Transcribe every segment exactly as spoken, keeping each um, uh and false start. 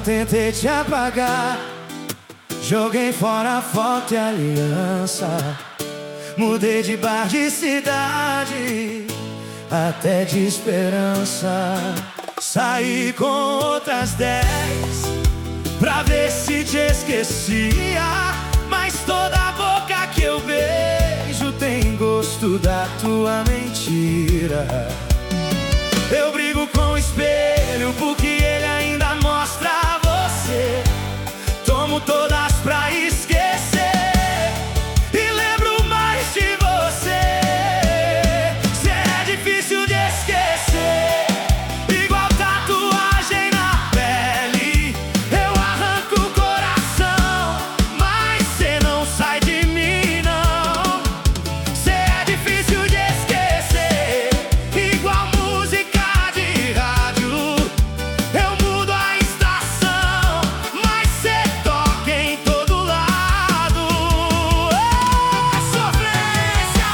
tentei te apagar, joguei fora a foto e a aliança. Mudei de bar de cidade, até de esperança. Saí com outras dez pra ver se te esquecia, mas toda a boca que eu beijo tem gosto da tua mentira. Eu brigo com o espelho porque ele ainda mostra você. Tomo todas pra esquecer e lembro mais de você. Cê é difícil de esquecer, igual tatuagem na pele. Eu arranco o coração, mas cê não sai de mim, não. Cê é difícil de esquecer, igual música de rádio. Eu mudo a estação, mas cê toca em todo lado. É sofrência!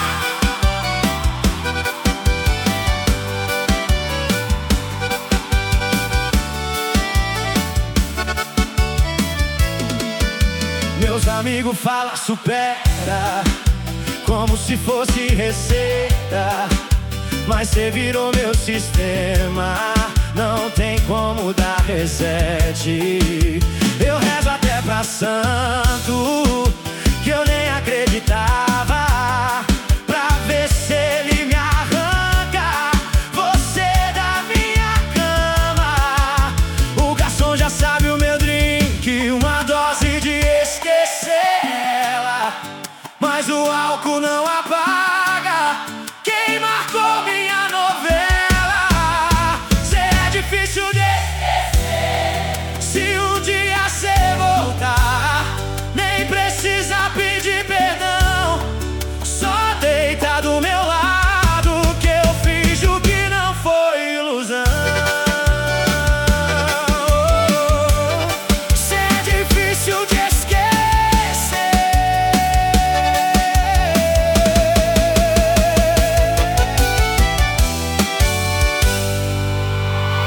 Meus amigos falam supera, como se fosse receita, mas cê virou meu sistema, não tem como dar reset. Eu rezo até pra santo, que eu nem acreditava, pra ver se ele me arranca você da minha cama. O garçom já sabe o meu drink, uma dose de esquecer ela, mas o álcool não apaga quem marcou minha novela. Cê é difícil de esquecer, se um dia cê voltar, nem precisa pedir perdão, só deita do meu lado que eu finjo que não foi ilusão. Cê é difícil de esquecer.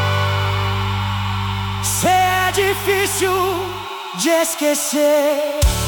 Cê é difícil de esquecer.